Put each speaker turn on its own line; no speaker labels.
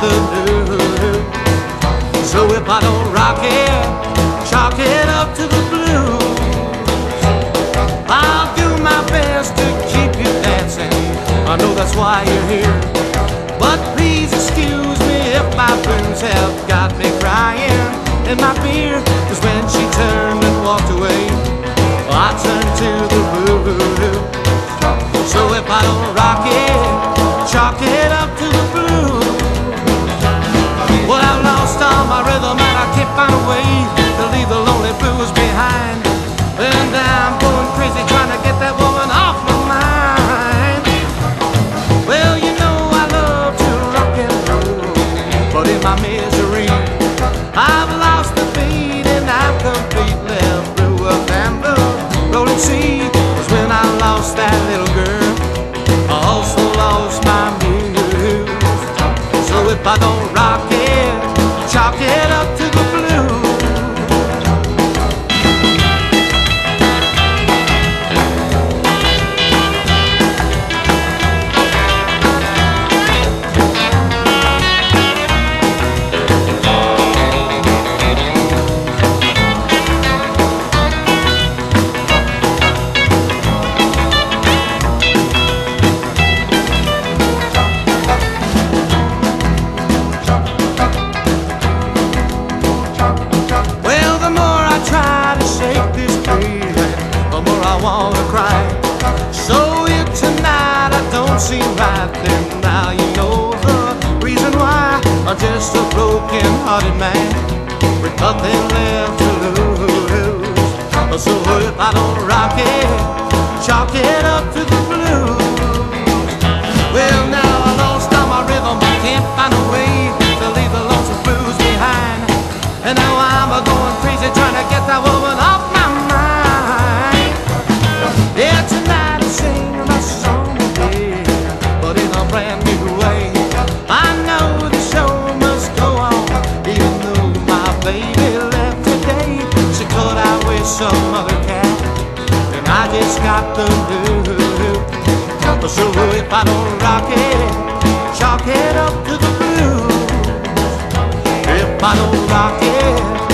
blue. So if I don't rock it, chalk it up to the blues. I'll do my best to keep you dancing. I know that's why you're here. But please excuse me if my blues have got me crying in my beer. 'Cause when she turned and walked away, I turned to the blue. So if I don't rock it, chalk it up to the blue. Well, I've lost all my rhythm and I can't find a way to leave the lonely blues behind. And I'm going crazy trying to get that woman off my mind. Well, you know I love to rock and roll, but in my misery I've lost the beat and I'm completely through a bamboo rolling sea. 'Cause when I lost that little girl, I also lost my muse. So if I don't rock it, chalk it up to the blue. I wanna cry. So if tonight I don't seem right, then now you know the reason why. I'm just a broken-hearted man with nothing left to lose. So if I don't rock it, chalk it up to the blues. Well, now I lost all my rhythm, I can't find a way to leave the lonesome blues behind. And now I'm going crazy trying to get that woman off my mind. Yeah, tonight I sing my song again, but in a brand new way. I know the show must go on, even though my baby left today. She cut out with some other cat, and I just got the news. So if I don't rock it, chalk it up to the blues. If I don't rock it,